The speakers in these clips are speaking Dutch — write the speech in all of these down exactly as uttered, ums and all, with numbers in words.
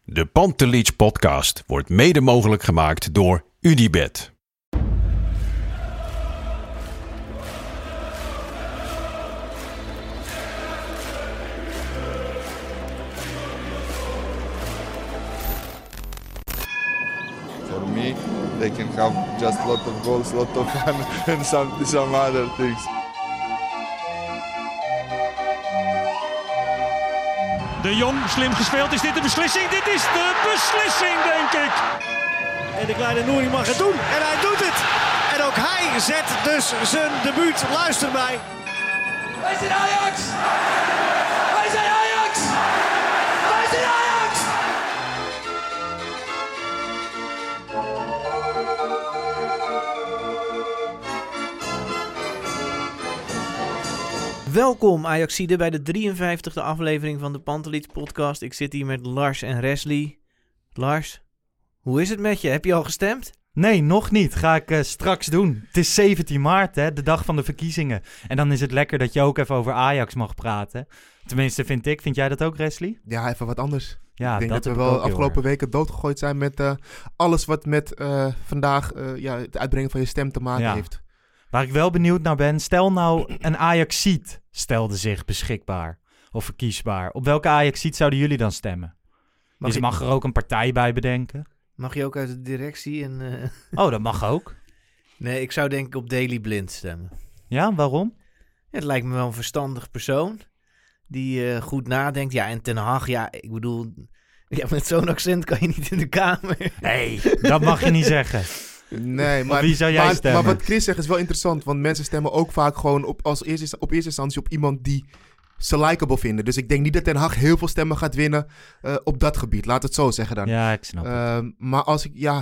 De Pantelich podcast wordt mede mogelijk gemaakt door UdiBet. For me, they can have just a lot of goals, a lot of fun and some, some other things. De Jong, slim gespeeld. Is dit de beslissing? Dit is de beslissing, denk ik. En de kleine Nouri mag het doen. En hij doet het. En ook hij zet dus zijn debuut. Luister mij. Wij zijn Ajax! Wij zijn Ajax! Wij zijn Ajax! Welkom Ajaxide bij de drieënvijftigste aflevering van de Pantelich podcast. Ik zit hier met Lars en Resli. Lars, hoe is het met je? Heb je al gestemd? Nee, nog niet. Ga ik uh, straks doen. Het is zeventien maart, hè, de dag van de verkiezingen. En dan is het lekker dat je ook even over Ajax mag praten. Tenminste, vind ik. Vind jij dat ook, Resli? Ja, even wat anders. Ja, ik denk dat, dat we heb ik wel ook afgelopen weken doodgegooid zijn met uh, alles wat met uh, vandaag uh, ja, het uitbrengen van je stem te maken Ja. heeft. Waar ik wel benieuwd naar ben, stel nou een Ajaxiet stelde zich beschikbaar of verkiesbaar. Op welke Ajaxiet zouden jullie dan stemmen? Mag Je ik- mag er ook een partij bij bedenken. Mag je ook uit de directie? En, uh... Oh, dat mag ook. Nee, ik zou denk ik op Daley Blind stemmen. Ja, waarom? Ja, het lijkt me wel een verstandig persoon die uh, goed nadenkt. Ja, en Ten Hag, ja, ik bedoel, ja, met zo'n accent kan je niet in de kamer. Nee, dat mag je niet zeggen. Nee, maar, wie zou jij maar, stemmen? maar wat Chris zegt is wel interessant, want mensen stemmen ook vaak gewoon op, als eerste, op eerste instantie op iemand die ze likable vinden. Dus ik denk niet dat Ten Hag heel veel stemmen gaat winnen uh, op dat gebied. Laat het zo zeggen dan. Ja, ik snap het. Uh, maar als ik, ja...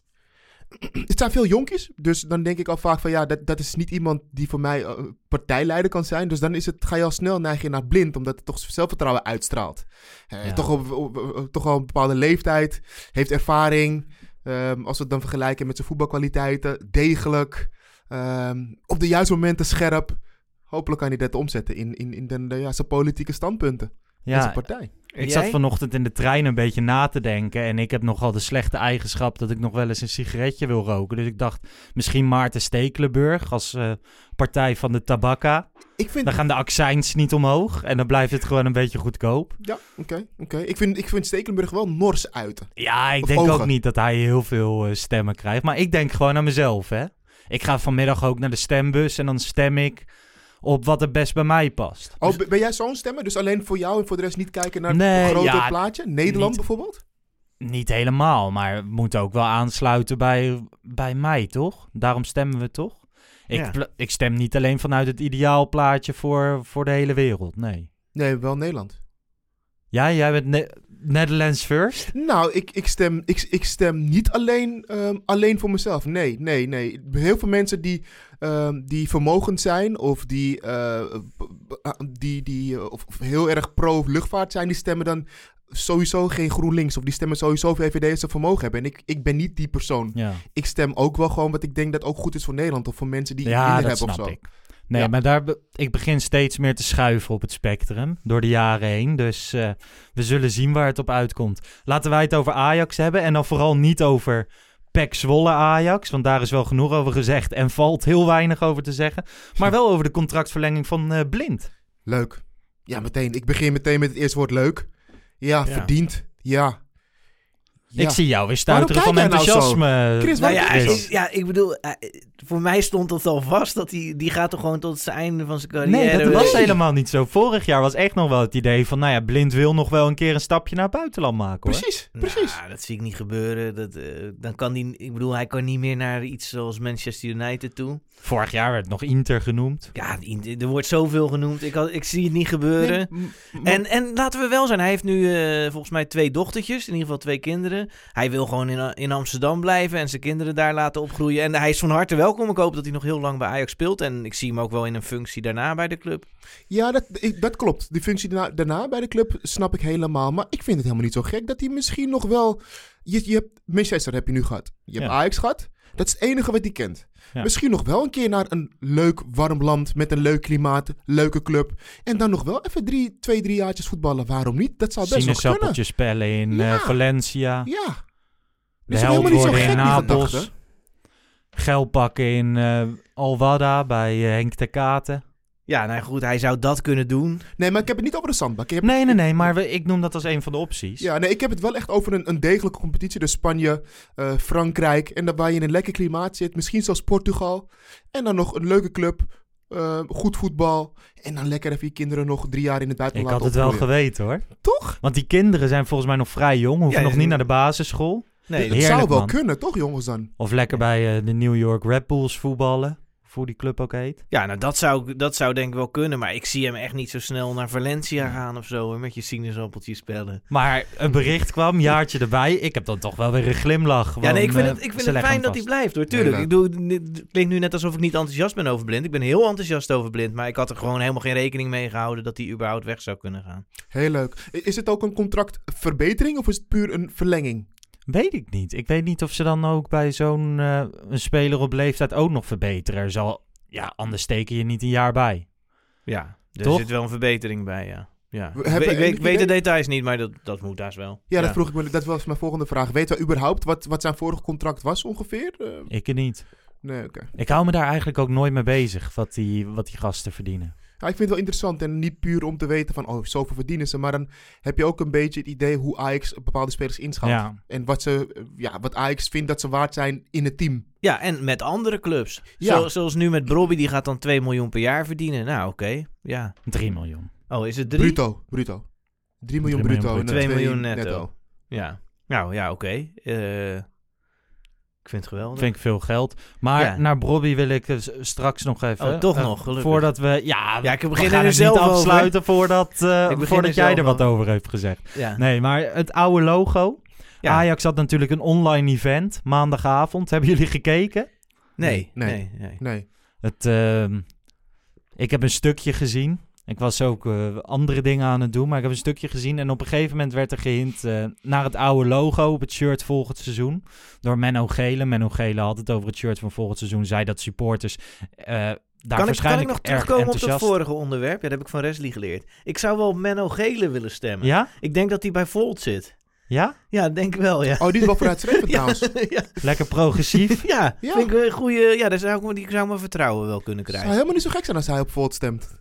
Het zijn veel jonkies, dus dan denk ik al vaak van ja, dat, dat is niet iemand die voor mij uh, partijleider kan zijn. Dus dan is het, ga je al snel neigen naar blind, omdat het toch zelfvertrouwen uitstraalt. Uh, Ja. toch, op, op, op- toch al een bepaalde leeftijd, heeft ervaring. Um, als we het dan vergelijken met zijn voetbalkwaliteiten, degelijk, um, op de juiste momenten scherp. Hopelijk kan hij dat omzetten in, in, in de, de, ja, zijn politieke standpunten. Ja, Ja, zijn partij. ik Jij? zat vanochtend in de trein een beetje na te denken. En ik heb nogal de slechte eigenschap dat ik nog wel eens een sigaretje wil roken. Dus ik dacht, misschien Maarten Stekelenburg als uh, partij van de tabakka. Ik vind... Dan gaan de accijns niet omhoog. En dan blijft het gewoon een beetje goedkoop. Ja, oké. Okay, okay. Ik vind, ik vind Stekelenburg wel nors uiten. Ja, ik Of denk ogen. ook niet dat hij heel veel uh, stemmen krijgt. Maar ik denk gewoon aan mezelf, hè. Ik ga vanmiddag ook naar de stembus en dan stem ik op wat het best bij mij past. Oh, ben jij zo'n stemmer? Dus alleen voor jou en voor de rest niet kijken naar Nee, het grote ja, plaatje? Nederland niet- bijvoorbeeld? Niet helemaal, maar we moeten ook wel aansluiten bij, bij mij, toch? Daarom stemmen we toch? Ik, Ja. pl- ik stem niet alleen vanuit het ideaalplaatje voor, voor de hele wereld, nee. Nee, wel Nederland. Ja, jij bent ne- Netherlands first? Nou, ik, ik, stem, ik, ik stem niet alleen, um, alleen voor mezelf. Nee, nee, nee. Heel veel mensen die, um, die vermogend zijn of die, uh, die, die uh, of, of heel erg pro-luchtvaart zijn, die stemmen dan sowieso geen GroenLinks. Of die stemmen sowieso V V D als ze vermogen hebben. En ik, ik ben niet die persoon. Ja, Ik stem ook wel gewoon wat ik denk dat ook goed is voor Nederland. Of voor mensen die ja minder dat hebben snap of zo. ik. Nee, Ja. maar daar be- ik begin steeds meer te schuiven op het spectrum door de jaren heen. Dus uh, we zullen zien waar het op uitkomt. Laten wij het over Ajax hebben en dan vooral niet over P E C Zwolle Ajax. Want daar is wel genoeg over gezegd en valt heel weinig over te zeggen. Maar wel over de contractverlenging van uh, Blind. Leuk. Ja, meteen. Ik begin meteen met het eerste woord leuk. Ja, Ja. verdiend. Ja. Ja. Ik zie jou weer stuiteren Waarom van kijk jij nou zo? enthousiasme. Chris, Nou waarom ja, kijk je ik, ja, ik bedoel, uh, voor mij stond het al vast dat hij, die gaat er gewoon tot het einde van zijn carrière. Nee, dat was Nee. helemaal niet zo. Vorig jaar was echt nog wel het idee van, nou ja, Blind wil nog wel een keer een stapje naar het buitenland maken, hoor. Precies, precies. Nou, dat zie ik niet gebeuren. Dat, uh, dan kan die, ik bedoel, hij kan niet meer naar iets zoals Manchester United toe. Vorig jaar werd nog Inter genoemd. Ja, er wordt zoveel genoemd. Ik, had, ik zie het niet gebeuren. Nee, m- m- En, en laten we wel zijn, hij heeft nu uh, volgens mij twee dochtertjes, in ieder geval twee kinderen. Hij wil gewoon in, in Amsterdam blijven en zijn kinderen daar laten opgroeien. En hij is van harte welkom. Ik hoop dat hij nog heel lang bij Ajax speelt. En ik zie hem ook wel in een functie daarna bij de club. Ja, dat, ik- dat klopt. Die functie daarna, daarna bij de club snap ik helemaal. Maar ik vind het helemaal niet zo gek dat hij misschien nog wel... Je, je hebt Manchester heb je nu gehad. Je hebt Ja. Ajax gehad. Dat is het enige wat hij kent. Ja. Misschien nog wel een keer naar een leuk warm land met een leuk klimaat, leuke club. En dan nog wel even drie, twee, drie jaartjes voetballen. Waarom niet? Dat zou best nog kunnen. Sinaasappeltjes pellen in Ja. uh, Valencia. Ja. De Is held helemaal niet zo worden gek, in die Napels. gedachte. Geld pakken in uh, Alwada bij uh, Henk ter Katen. Ja, nou goed, hij zou dat kunnen doen. Nee, maar ik heb het niet over de zandbak. Ik heb Nee, het- nee, nee, maar we, ik noem dat als een van de opties. Ja, nee, ik heb het wel echt over een, een degelijke competitie. Dus Spanje, uh, Frankrijk. En dan waar je in een lekker klimaat zit. Misschien zelfs Portugal. En dan nog een leuke club. Uh, goed voetbal. En dan lekker even je kinderen nog drie jaar in het Ik buitenland had laten het wel opgroeien. geweten hoor. Toch? Want die kinderen zijn volgens mij nog vrij jong. Hoeven Ja, nog en- niet naar de basisschool. Nee, Het Heerlijk, zou wel man. kunnen, toch jongens dan? Of lekker bij uh, de New York Red Bulls voetballen. Of hoe die club ook heet. ja, nou dat zou, dat zou denk ik wel kunnen. Maar ik zie hem echt niet zo snel naar Valencia gaan of zo. Hoor, met je sinaasappeltjes spellen. Maar een bericht kwam, jaartje erbij. Ik heb dan toch wel weer een glimlach. Ja, nee, ik van, vind uh, het, ik vind ze het leggen fijn hem dat hij vast. blijft hoor. Tuurlijk, Nee, ik doe, het klinkt nu net alsof ik niet enthousiast ben over Blind. Ik ben heel enthousiast over Blind. Maar ik had er gewoon helemaal geen rekening mee gehouden dat hij überhaupt weg zou kunnen gaan. Heel leuk. I- Is het ook een contractverbetering of is het puur een verlenging? Weet ik niet. Ik weet niet of ze dan ook bij zo'n uh, een speler op leeftijd ook nog verbeteren. Er zal, ja, anders steken je niet een jaar bij. Ja, er Toch? zit wel een verbetering bij, ja. ja. We Ik, hebben weet, ik weet, enig ik weet de idee- details niet, maar dat, dat moet daar wel. Ja, dat vroeg ik me. Dat was mijn volgende vraag. Weten we überhaupt wat, wat zijn vorige contract was ongeveer? Uh, Ik het niet. nee, oké. Ik hou me daar eigenlijk ook nooit mee bezig, wat die, wat die gasten verdienen. Ja, ik vind het wel interessant en niet puur om te weten van, oh, zoveel verdienen ze. Maar dan heb je ook een beetje het idee hoe Ajax bepaalde spelers inschat. Ja. En wat, ze, uh, ja, wat Ajax vindt dat ze waard zijn in het team. Ja, en met andere clubs. Ja. Zo, zoals nu met Brobby, die gaat dan twee miljoen per jaar verdienen. Nou, oké. Ja. drie miljoen. Oh, is het drie? Bruto, bruto. drie miljoen drie miljoen bruto. en bruto. dan twee twee miljoen netto. Ja. Nou, ja, oké. Eh, ik vind het geweldig. Vind ik veel geld. Maar Ja. naar Brobby wil ik uh, s- straks nog even... Oh, toch uh, nog, gelukkig. Voordat we... Ja, Ja, ik we begin gaan er het zelf niet over. afsluiten voordat, uh, Ik begin voordat er jij zelf er wat over. over hebt gezegd. Ja. Nee, maar het oude logo. Ja. Ajax had natuurlijk een online event maandagavond. Hebben jullie gekeken? Nee, Nee. nee, nee. Nee. Het, uh, ik heb een stukje gezien. Ik was ook uh, andere dingen aan het doen, maar ik heb een stukje gezien. En op een gegeven moment werd er gehint uh, naar het oude logo op het shirt volgend seizoen. Door Menno Gele. Menno Gele had het over het shirt van volgend seizoen. Zei dat supporters uh, daar Kan ik, waarschijnlijk kan ik nog erg terugkomen op dat enthousiast... vorige onderwerp? Ja, dat heb ik van Wesley geleerd. Ik zou wel op Menno Gele willen stemmen. Ja? Ik denk dat hij bij Volt zit. Ja? Ja, denk ik wel, ja. Oh, die is wel vooruitstrevend ja, trouwens. ja, Lekker progressief. ja, Ja. vind ik een goede... Ja, daar zou ik, die zou mijn vertrouwen wel kunnen Het zou krijgen. helemaal niet zo gek zijn als hij op Volt stemt.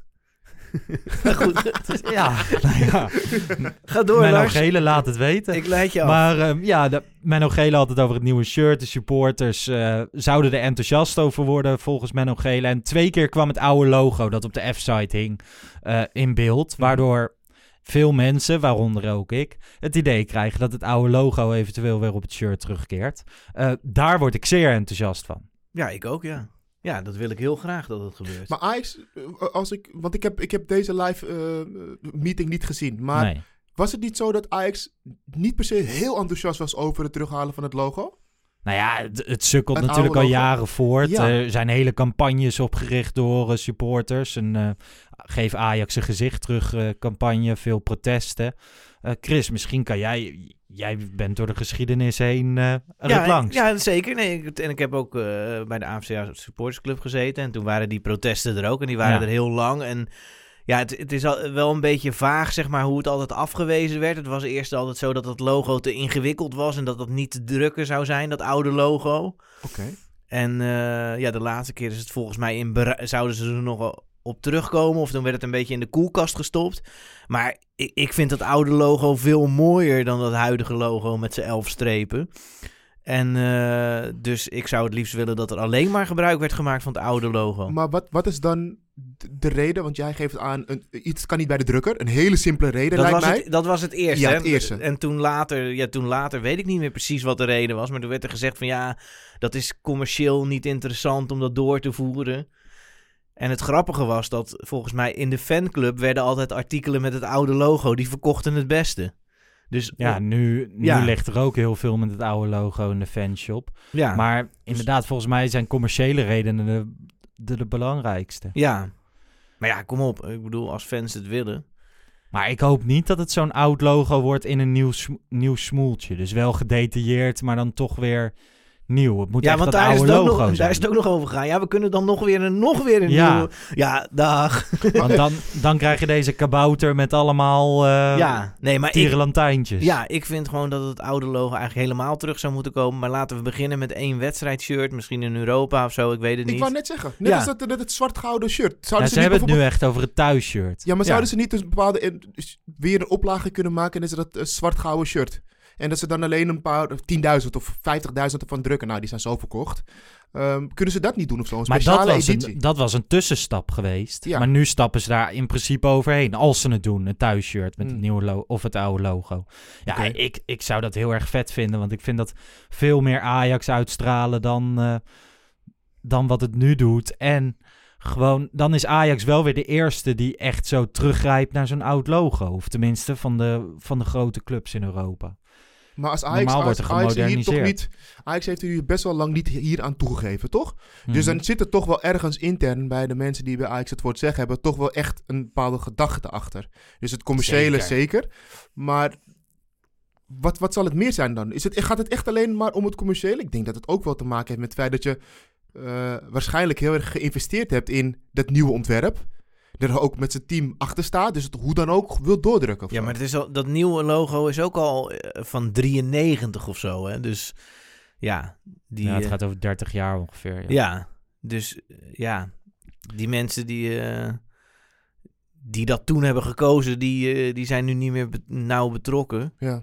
Maar goed, ja, nou ja. ga door, Menno Lars. Gele laat het weten. Ik leid je af. Maar uh, ja, de, Menno Gele had het over het nieuwe shirt. De supporters uh, zouden er enthousiast over worden volgens Menno Gele. En twee keer kwam het oude logo dat op de F-site hing uh, in beeld. Waardoor veel mensen, waaronder ook ik, het idee krijgen dat het oude logo eventueel weer op het shirt terugkeert. Uh, daar word ik zeer enthousiast van. Ja, ik ook, ja. Ja, dat wil ik heel graag dat het gebeurt. Maar Ajax, uh, als ik, want ik heb, ik heb deze live uh, meeting niet gezien. Maar Nee. was het niet zo dat Ajax niet per se heel enthousiast was over het terughalen van het logo? Nou ja, het, het sukkelt Een natuurlijk al oude logo. jaren voort. Ja. Er zijn hele campagnes opgericht door uh, supporters. Een uh, geef Ajax een gezicht terug uh, campagne, veel protesten. Uh, Chris, misschien kan jij... Jij bent door de geschiedenis heen uh, er ja, ook langs. Ja, zeker. Nee, ik- en ik heb ook uh, bij de A F C A Supportersclub gezeten. En toen waren die protesten er ook. En die waren Ja. er heel lang. En ja, het, het is al, wel een beetje vaag, zeg maar, hoe het altijd afgewezen werd. Het was eerst altijd zo dat het logo te ingewikkeld was. En dat dat niet te drukken zou zijn, dat oude logo. Oké. Okay. En uh, ja, de laatste keer is het volgens mij in bera- zouden ze er nog wel op terugkomen. Of dan werd het een beetje in de koelkast gestopt. Maar ik, ik vind dat oude logo veel mooier dan dat huidige logo met zijn elf strepen. En uh, dus ik zou het liefst willen dat er alleen maar gebruik werd gemaakt van het oude logo. Maar wat, wat is dan de reden? Want jij geeft aan, een, iets kan niet bij de drukker. Een hele simpele reden, dat lijkt was mij. Het, dat was het eerste. Ja, hè? het eerste. En toen later, ja, toen later weet ik niet meer precies wat de reden was. Maar toen werd er gezegd van ja, dat is commercieel niet interessant om dat door te voeren. En het grappige was dat volgens mij in de fanclub werden altijd artikelen met het oude logo. Die verkochten het beste. Dus, Ja, nu, nu Ja. ligt er ook heel veel met het oude logo in de fanshop. ja, Maar inderdaad, volgens mij zijn commerciële redenen de, de, de belangrijkste. ja. Maar ja, kom op. Ik bedoel, als fans het willen. Maar ik hoop niet dat het zo'n oud logo wordt in een nieuw, sm- nieuw smoeltje. Dus wel gedetailleerd, maar dan toch weer nieuw. Het moet Ja, echt want dat daar is, oude het ook logo nog, zijn. daar is het ook nog over gegaan. Ja, we kunnen dan nog weer een, nog weer een Ja. nieuwe... Ja, dag. Want dan, dan krijg je deze kabouter met allemaal uh, Ja, nee, maar ik, tierenlantijntjes. ja, ik vind gewoon dat het oude logo eigenlijk helemaal terug zou moeten komen. Maar laten we beginnen met één wedstrijdshirt. Misschien in Europa of zo, ik weet het niet. Ik wou net zeggen, net Ja. als dat, dat het zwart-gouden shirt. Ja, Zouden ze ze, niet hebben het nu bijvoorbeeld- echt over het thuisshirt. Ja, maar zouden Ja. ze niet dus een bepaalde eh, weer een oplage kunnen maken en is dat uh, zwart-gouden shirt? En dat ze dan alleen een paar tienduizend of vijftigduizend ervan drukken. Nou, die zijn zo verkocht. Um, kunnen ze dat niet doen of zo? Een Maar speciale dat was, editie. een, dat was een tussenstap geweest. Ja. Maar nu stappen ze daar in principe overheen. Als ze het doen, een thuisshirt met Hmm. het nieuwe logo of het oude logo. Ja, Oké. ik, ik zou dat heel erg vet vinden. Want ik vind dat veel meer Ajax uitstralen dan, uh, dan wat het nu doet. En gewoon, dan is Ajax wel weer de eerste die echt zo teruggrijpt naar zo'n oud logo. Of tenminste van de, van de grote clubs in Europa. Maar als Ajax, Normaal als wordt er Ajax hier toch gemoderniseerd. niet... Ajax heeft hier best wel lang niet hier aan toegegeven, toch? Dus Mhm. dan zit er toch wel ergens intern bij de mensen die bij Ajax het woord zeggen... hebben toch wel echt een bepaalde gedachte achter. Dus het commerciële Zeker. zeker. Maar wat, wat zal het meer zijn dan? Is het, gaat het echt alleen maar om het commerciële? Ik denk dat het ook wel te maken heeft met het feit dat je... Uh, waarschijnlijk heel erg geïnvesteerd hebt in dat nieuwe ontwerp... er ook met zijn team achter staat, dus het hoe dan ook wil doordrukken. Of Ja, zo. maar het is al, dat nieuwe logo is ook al eh, van drieënnegentig of zo, hè. Dus ja, die, ja, het eh, gaat over dertig jaar ongeveer. Ja. ja, dus eh, ja, die mensen die, eh, die dat toen hebben gekozen, die, eh, die zijn nu niet meer be- nauw betrokken. Ja.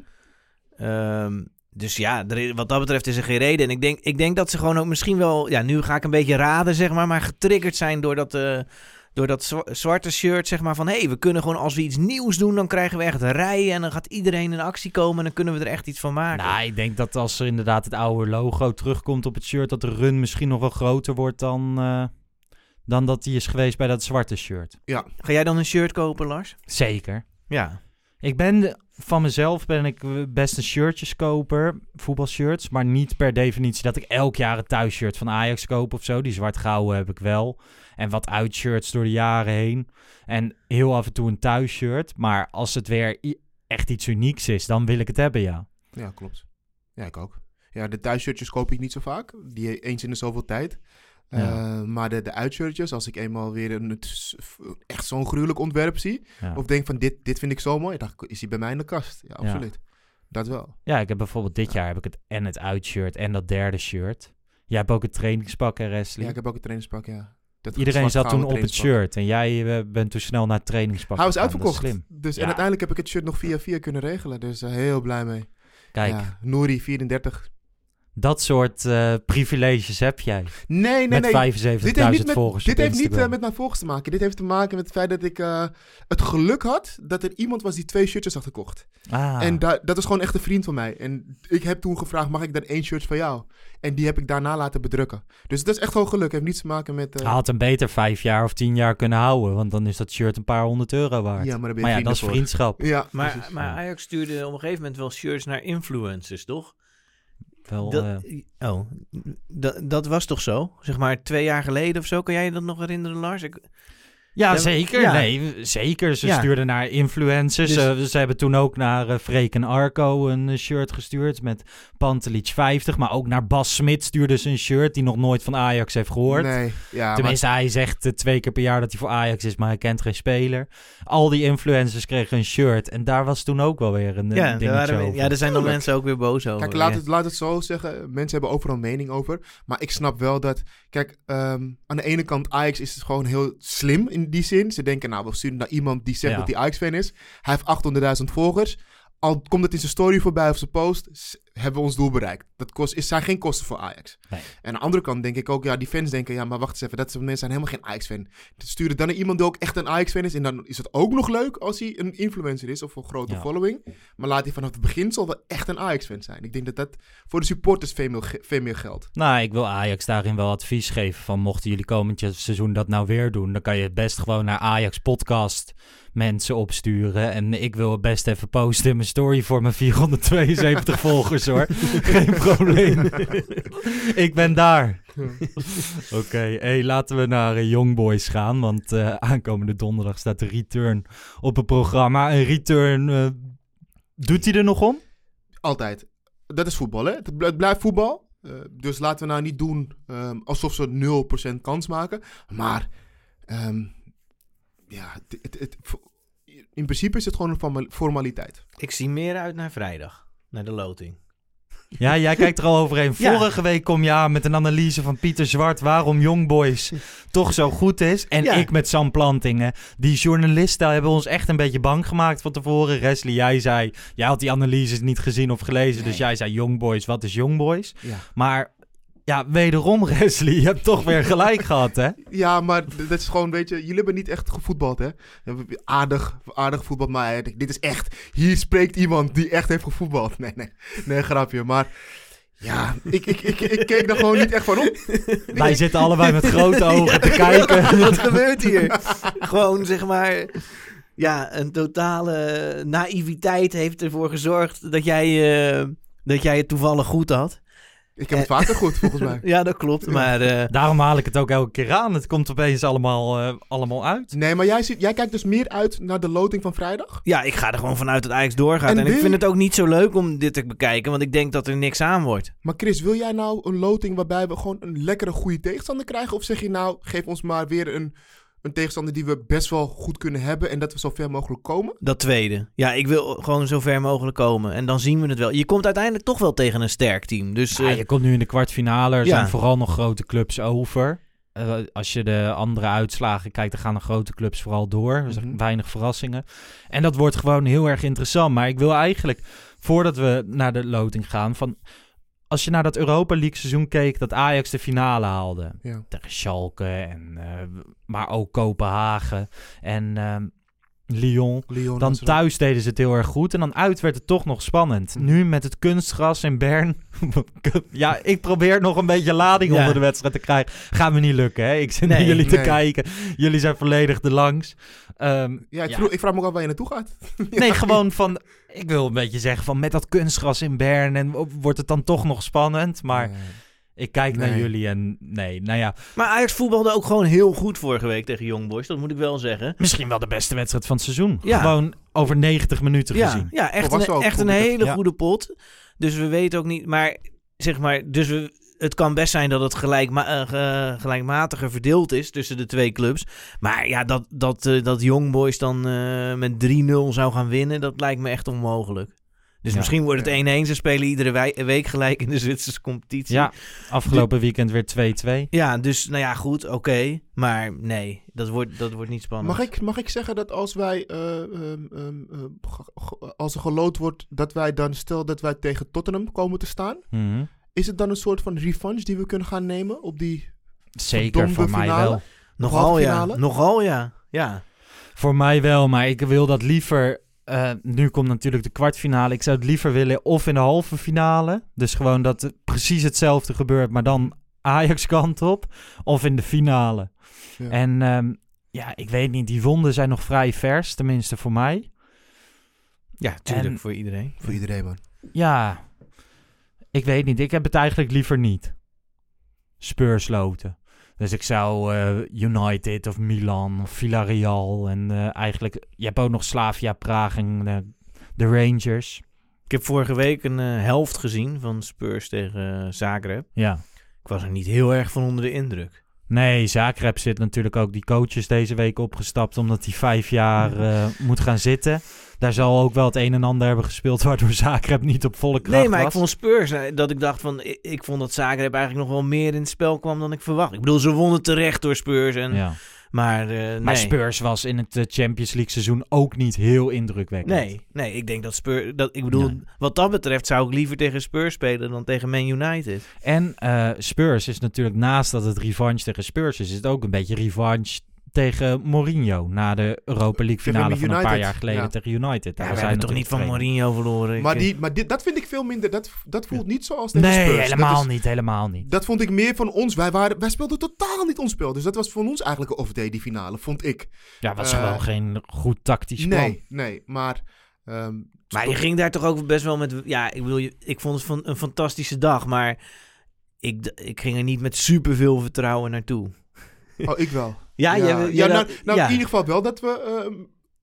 Ehm, dus ja, er is- wat dat betreft is er geen reden. En ik denk, ik denk dat ze gewoon ook misschien wel... Ja, nu ga ik een beetje raden, zeg maar. Maar getriggerd zijn door dat, uh, door dat zwa- zwarte shirt, zeg maar. Van, hé, hey, we kunnen gewoon als we iets nieuws doen... dan krijgen we echt rijen en dan gaat iedereen in actie komen... en dan kunnen we er echt iets van maken. Nou, ik denk dat als er inderdaad het oude logo terugkomt op het shirt... dat de run misschien nog wel groter wordt dan, uh, dan dat die is geweest bij dat zwarte shirt. Ja. Ga jij dan een shirt kopen, Lars? Zeker. Ja. Ik ben de, van mezelf ben ik best een shirtjeskoper, voetbalshirts, maar niet per definitie dat ik elk jaar een thuisshirt van Ajax koop of zo. Die zwart-gouden heb ik wel. En wat uitshirts door de jaren heen. En heel af en toe een thuisshirt. Maar als het weer i- echt iets unieks is, dan wil ik het hebben, ja. Ja, klopt. Ja, ik ook. Ja, de thuisshirtjes koop ik niet zo vaak. Die eens in de zoveel tijd. Ja. Uh, maar de, de uitshirtjes, als ik eenmaal weer een, het, echt zo'n gruwelijk ontwerp zie... Ja. of denk van, dit, dit vind ik zo mooi... dan is die bij mij in de kast. Ja, absoluut. Ja. Dat wel. Ja, ik heb bijvoorbeeld dit jaar heb ik het en het uitshirt en dat derde shirt. Jij hebt ook het trainingspak, hè, Wesley? Ja, ik heb ook een trainingspak, ja. Dat Iedereen zat toen op het shirt en jij uh, bent toen snel naar het trainingspak Hij was gegaan. uitverkocht. Dat is slim. Dus, ja. En uiteindelijk heb ik het shirt nog via via kunnen regelen. Dus uh, heel blij mee. Kijk. Ja, Nouri, vierendertig. Dat soort uh, privileges heb jij. Nee, nee, met nee. vijfenzeventigduizend volgers Dit op heeft Instagram. niet uh, met mijn volgers te maken. Dit heeft te maken met het feit dat ik uh, het geluk had... dat er iemand was die twee shirtjes had gekocht. Ah. En da- dat is gewoon echt een vriend van mij. En ik heb toen gevraagd, mag ik dan één shirt van jou? En die heb ik daarna laten bedrukken. Dus dat is echt gewoon geluk. Het heeft niets te maken met... Uh... Hij had hem beter vijf jaar of tien jaar kunnen houden. Want dan is dat shirt een paar honderd euro waard. Ja, maar, dan ben je maar ja, dat is voor. vriendschap. Ja, maar, maar Ajax stuurde op een gegeven moment wel shirts naar influencers, toch? Wel, dat, uh... Oh, dat, dat was toch zo? Zeg maar twee jaar geleden of zo. Kan jij je dat nog herinneren, Lars? Ik... Ja, zeker. Ja. Nee, zeker. Ze ja. stuurden naar influencers. Dus... Uh, ze hebben toen ook naar uh, Freek en Arco een uh, shirt gestuurd met Pantelic vijftig. Maar ook naar Bas Smit stuurden ze een shirt die nog nooit van Ajax heeft gehoord. Nee, ja, Tenminste, maar... hij zegt uh, twee keer per jaar dat hij voor Ajax is, maar hij kent geen speler. Al die influencers kregen een shirt. En daar was toen ook wel weer een uh, ja, dingetje waren, over. Ja, er zijn dan mensen ook weer boos over. Kijk, laat, ja. het, laat het zo zeggen. Mensen hebben overal een mening over. Maar ik snap wel dat... Kijk, um, aan de ene kant Ajax is het gewoon heel slim in die zin. Ze denken, nou, we sturen naar iemand die zegt ja. dat hij Ajax-fan is. Hij heeft achthonderdduizend volgers. Al komt het in zijn story voorbij of zijn post, hebben we ons doel bereikt. Dat kost, is, zijn geen kosten voor Ajax. Nee. En aan de andere kant denk ik ook, ja, die fans denken, ja, maar wacht eens even, dat soort mensen zijn helemaal geen Ajax-fan. Sturen dan naar iemand die ook echt een Ajax-fan is. En dan is het ook nog leuk als hij een influencer is of een grote ja. following. Maar laat hij vanaf het begin wel echt een Ajax-fan zijn. Ik denk dat dat voor de supporters veel meer, veel meer geldt. Nou, ik wil Ajax daarin wel advies geven van mochten jullie komend seizoen dat nou weer doen, dan kan je het best gewoon naar Ajax Podcast mensen opsturen. En ik wil het best even posten in mijn story voor mijn vierhonderdtweeënzeventig volgers, hoor. Geen probleem. Ik ben daar. Oké, okay, hey, laten we naar uh, Young Boys gaan. Want uh, aankomende donderdag staat de return op het programma. Een return, uh, doet hij er nog om? Altijd. Dat is voetbal, hè? Het blijft voetbal. Uh, dus laten we nou niet doen um, alsof ze nul procent kans maken. Maar um, ja, het, het, het, in principe is het gewoon een formaliteit. Ik zie meer uit naar vrijdag, naar de loting. Ja, jij kijkt er al overheen. Vorige ja. week kom je aan met een analyse van Pieter Zwart waarom Young Boys toch zo goed is. En ja. ik met Sam Plantingen. Die journalisten hebben ons echt een beetje bang gemaakt van tevoren. Wesley, jij zei, jij had die analyses niet gezien of gelezen. Nee. Dus jij zei Young Boys, wat is Young Boys? Ja. Maar ja, wederom Wesley, je hebt toch weer gelijk gehad, hè? Ja, maar dat is gewoon, weet je, jullie hebben niet echt gevoetbald, hè? Aardig, aardig gevoetbald, maar dit is echt, hier spreekt iemand die echt heeft gevoetbald. Nee, nee, nee, grapje, maar ja, ik, ik, ik, ik keek er gewoon niet echt van op. Wij zitten allebei met grote ogen ja, te kijken. Wat gebeurt hier? Gewoon, zeg maar, ja, een totale naïviteit heeft ervoor gezorgd dat jij, uh, dat jij het toevallig goed had. Ik heb het vaker goed, volgens mij. Ja, dat klopt, maar... Uh... Daarom haal ik het ook elke keer aan. Het komt opeens allemaal, uh, allemaal uit. Nee, maar jij, ziet, jij kijkt dus meer uit naar de loting van vrijdag? Ja, ik ga er gewoon vanuit dat Ajax doorgaat. En, en ik vind het ook niet zo leuk om dit te bekijken, want ik denk dat er niks aan wordt. Maar Chris, wil jij nou een loting waarbij we gewoon een lekkere, goede tegenstander krijgen? Of zeg je nou, geef ons maar weer een... Een tegenstander die we best wel goed kunnen hebben en dat we zo ver mogelijk komen? Dat tweede. Ja, ik wil gewoon zo ver mogelijk komen. En dan zien we het wel. Je komt uiteindelijk toch wel tegen een sterk team. Dus, ja, uh... je komt nu in de kwartfinale. Er ja. zijn vooral nog grote clubs over. Uh, als je de andere uitslagen kijkt, dan gaan de grote clubs vooral door. Dus mm-hmm. weinig verrassingen. En dat wordt gewoon heel erg interessant. Maar ik wil eigenlijk, voordat we naar de loting gaan... van als je naar dat Europa League seizoen keek, dat Ajax de finale haalde. Ja. Tegen Schalke, en, uh, maar ook Kopenhagen en uh, Lyon. Lyon. Dan thuis deden ze het heel erg goed. En dan uit werd het toch nog spannend. Mm. Nu met het kunstgras in Bern. Ja, ik probeer nog een beetje lading ja. onder de wedstrijd te krijgen. Gaat me niet lukken, hè? Ik zit nee, naar jullie nee. te kijken. Jullie zijn volledig de langs. Um, ja, ik, ja. Vroeg, ik vraag me ook af waar je naartoe gaat. ja. Nee, gewoon van... Ik wil een beetje zeggen van met dat kunstgras in Bern en wordt het dan toch nog spannend. Maar nee. ik kijk nee. naar jullie en nee, nou ja. Maar Ajax voetbalde ook gewoon heel goed vorige week tegen Young Boys. Dat moet ik wel zeggen. Misschien wel de beste wedstrijd van het seizoen. Ja. Gewoon over negentig minuten ja. gezien. Ja, echt een, echt een hele ja. goede pot. Dus we weten ook niet, maar zeg maar, dus we... Het kan best zijn dat het gelijkma- uh, gelijkmatiger verdeeld is tussen de twee clubs. Maar ja, dat, dat, uh, dat Young Boys dan uh, met drie nul zou gaan winnen, dat lijkt me echt onmogelijk. Dus ja, misschien wordt het ja. één-één. Ze spelen iedere wij- week gelijk in de Zwitserse competitie. Ja, afgelopen de- weekend weer twee-twee. Ja, dus nou ja, goed, oké. Okay, maar nee, dat wordt, dat wordt niet spannend. Mag ik, mag ik zeggen dat als wij, uh, um, um, uh, als er geloot wordt, dat wij dan, stel dat wij tegen Tottenham komen te staan... Mm-hmm. Is het dan een soort van revanche die we kunnen gaan nemen op die Zeker, voor mij finale? wel. Nogal ja, nogal ja. ja. Voor mij wel, maar ik wil dat liever... Uh, nu komt natuurlijk de kwartfinale. Ik zou het liever willen of in de halve finale. Dus gewoon dat het precies hetzelfde gebeurt, maar dan Ajax kant op. Of in de finale. Ja. En um, ja, ik weet niet, die wonden zijn nog vrij vers, tenminste voor mij. Ja, tuurlijk, en, voor iedereen. Voor iedereen, man. Ja... Ik weet niet, ik heb het eigenlijk liever niet. Spurs loten. Dus ik zou uh, United of Milan of Villarreal en uh, eigenlijk... Je hebt ook nog Slavia Praag en uh, de Rangers. Ik heb vorige week een uh, helft gezien van Spurs tegen uh, Zagreb. Ja. Ik was er niet heel erg van onder de indruk. Nee, Zagreb zit natuurlijk ook die coaches deze week opgestapt... omdat hij vijf jaar uh, moet gaan zitten... Daar zal ook wel het een en ander hebben gespeeld... waardoor Zagreb niet op volle kracht was. Nee, maar was. Ik vond Spurs... dat ik dacht van... Ik, ik vond dat Zagreb eigenlijk nog wel meer in het spel kwam dan ik verwacht. Ik bedoel, ze wonnen terecht door Spurs. En, ja. Maar, uh, nee. maar Spurs was in het Champions League seizoen... ook niet heel indrukwekkend. Nee, nee ik denk dat Spurs... Dat, ik bedoel, nee. Wat dat betreft zou ik liever tegen Spurs spelen... dan tegen Man United. En uh, Spurs is natuurlijk... naast dat het revanche tegen Spurs is... is het ook een beetje revanche... tegen Mourinho na de Europa League finale van een paar jaar geleden ja. tegen United. Daar ja, we zijn toch niet van Mourinho verloren. Maar, die, maar dit, dat vind ik veel minder. Dat, dat voelt niet zoals tegen nee, Spurs. Nee, helemaal is, niet. Helemaal niet. Dat vond ik meer van ons. Wij, waren, wij speelden totaal niet ons spel. Dus dat was voor ons eigenlijk een off-day, die finale, vond ik. Ja, was uh, gewoon geen goed tactisch plan. Nee, nee. Maar... Um, maar je ging daar toch ook best wel met... Ja, ik, bedoel, ik vond het een fantastische dag. Maar ik, ik ging er niet met superveel vertrouwen naartoe. Oh, ik wel. Ja, ja, je, je ja nou, dat, nou ja. in ieder geval wel dat we... Uh,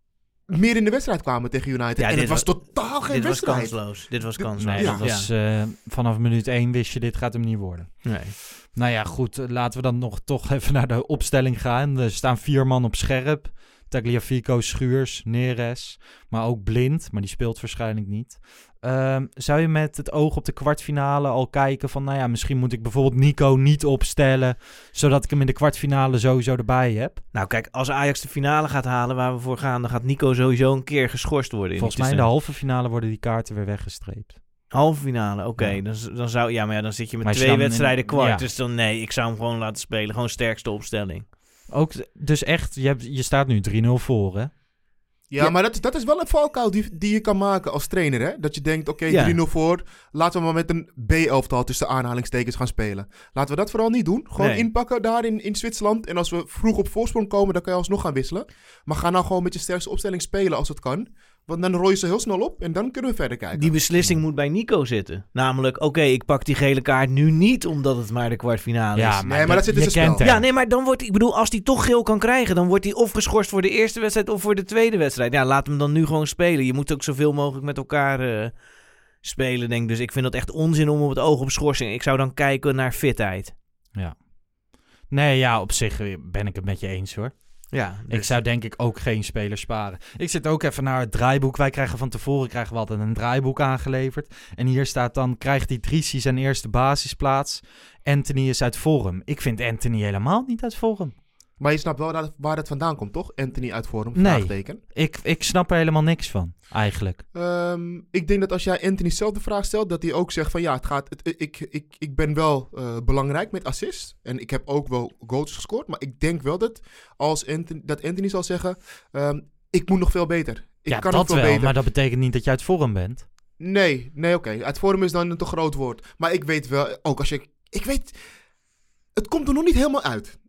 meer in de wedstrijd kwamen tegen United. Ja, en dit het was wa- totaal geen Dit was wedstrijd. kansloos. Dit was kansloos. Nee, Ja. dat was, uh, vanaf minuut één wist je, dit gaat hem niet worden. Nee. Nou ja, goed, laten we dan nog toch even naar de opstelling gaan. Er staan vier man op scherp. Tagliafico, Schuurs, Neres, maar ook Blind, maar die speelt waarschijnlijk niet. Um, zou je met het oog op de kwartfinale al kijken van, nou ja, misschien moet ik bijvoorbeeld Nico niet opstellen, zodat ik hem in de kwartfinale sowieso erbij heb? Nou kijk, als Ajax de finale gaat halen waar we voor gaan, dan gaat Nico sowieso een keer geschorst worden. In Volgens mij in de halve finale worden die kaarten weer weggestreept. Halve finale, oké. Ja. Dan, dan zou, ja, maar ja, dan zit je met Maar je twee dan in- wedstrijden kwart. ja. Dus dan nee, ik zou hem gewoon laten spelen. Gewoon sterkste opstelling. Ook, dus echt, je, hebt, je staat nu drie nul voor, hè? Ja, Ja. maar dat, dat is wel een valkuil die, die je kan maken als trainer. Hè? Dat je denkt, oké, Ja. drie nul voor. Laten we maar met een B-elftal tussen aanhalingstekens gaan spelen. Laten we dat vooral niet doen. Gewoon Nee. inpakken daar in, in Zwitserland. En als we vroeg op voorsprong komen, dan kan je alsnog gaan wisselen. Maar ga nou gewoon met je sterkste opstelling spelen als het kan. Want dan rooi je ze heel snel op en dan kunnen we verder kijken. Die beslissing moet bij Nico zitten. Namelijk, oké, ik pak die gele kaart nu niet omdat het maar de kwartfinale Ja, is. Nee, maar dat zit in je zijn kent spel. hem. Ja, nee, maar dan wordt hij, ik bedoel, als hij toch geel kan krijgen, dan wordt hij of geschorst voor de eerste wedstrijd of voor de tweede wedstrijd. Ja, laat hem dan nu gewoon spelen. Je moet ook zoveel mogelijk met elkaar uh, spelen, denk ik. Dus ik vind dat echt onzin om op het oog op schorsing. Ik zou dan kijken naar fitheid. Ja. Nee, ja, op zich ben ik het met je eens, hoor. Ja, Ik zou denk ik ook geen spelers sparen. Ik zit ook even naar het draaiboek. Wij krijgen van tevoren krijgen we altijd een draaiboek aangeleverd. En hier staat dan, krijgt Idrissi zijn eerste basisplaats. Anthony is uit vorm. Ik vind Anthony helemaal niet uit vorm. Maar je snapt wel dat, waar dat vandaan komt, toch? Anthony uit vorm, Nee. vraagteken. Ik, ik snap er helemaal niks van, eigenlijk. Ehm, ik denk dat als jij Anthony zelf de vraag stelt, dat hij ook zegt van ja, het gaat, het, ik, ik, ik ben wel uh, belangrijk met assist. En ik heb ook wel goals gescoord. Maar ik denk wel dat, als Anthony, dat Anthony zal zeggen, um, ik moet nog veel beter. Ik ja, kan dat nog veel wel, beter. maar dat betekent niet dat je uit vorm bent. Nee, nee oké. Okay. Uit vorm is dan een te groot woord. Maar ik weet wel, ook als je, ik weet, het komt er nog niet helemaal uit.